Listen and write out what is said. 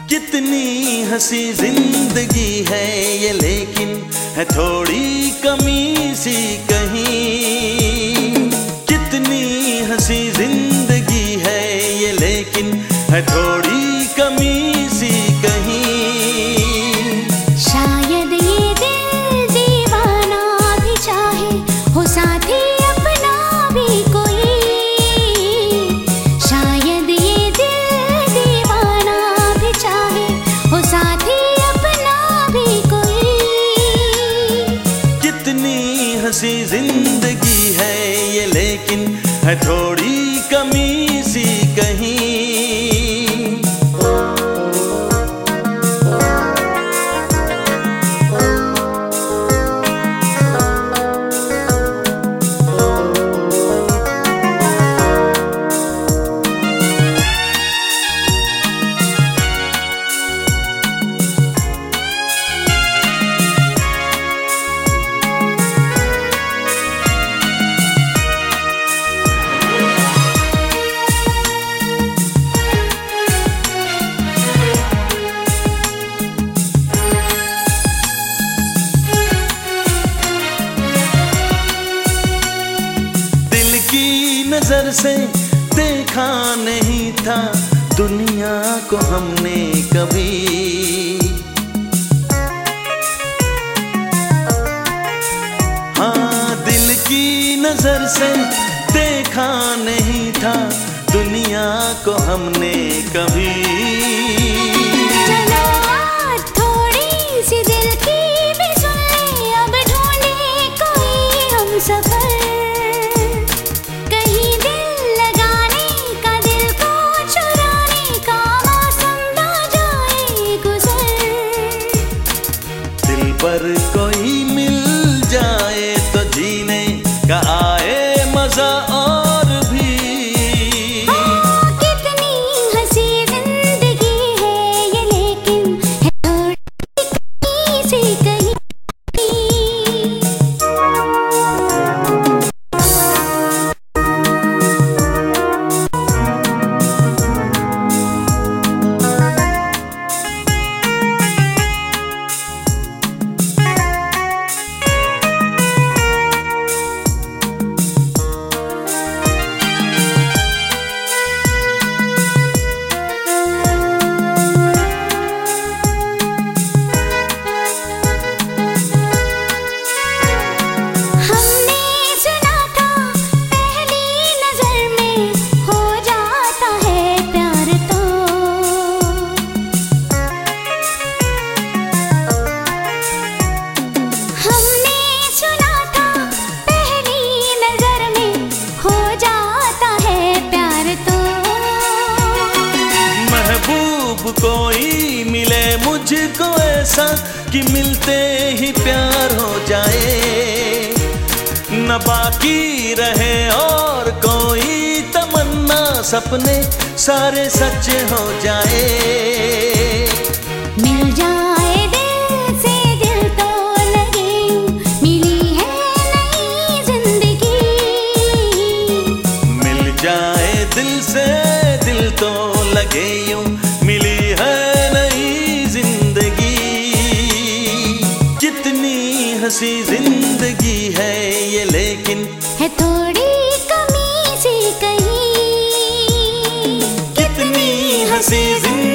कितनी हंसी जिंदगी है ये, लेकिन है थोड़ी कमी सी कहीं। कितनी हंसी जिंदगी है ये, लेकिन है थोड़ी कमी सी कहीं। शायद ये दिल दीवाना भी चाहे हो साथी अपना भी कोई। शायद ये दिल दीवाना भी चाहे हो साथी अपना भी कोई। कितनी हंसी जिंदगी है ये, लेकिन है थोड़ी कमी सी कहीं। नजर से देखा नहीं था दुनिया को हमने कभी। हाँ, दिल की नजर से देखा नहीं था दुनिया को हमने कभी। चलो आज थोड़ी सी दिल की भी सुन ले, अब ढूंढे कोई हम सफर। पर कोई मिल जाए तो जीने का आए मजा और भी। कितनी हंसी जिंदगी है ये, लेकिन है थोड़ी कमी सी कहीं। कोई मिले मुझको ऐसा कि मिलते ही प्यार हो जाए, न बाकी रहे और कोई तमन्ना, सपने सारे सच हो जाए। मिल जाए दिल से दिल तो लगे यूं, मिली है नई जिंदगी। मिल जाए दिल से दिल तो लगे यूं, मिली है नई जिंदगी। कितनी हंसी जिंदगी है ये, लेकिन है थोड़ी कमी सी कहीं। कितनी हंसी जिंदगी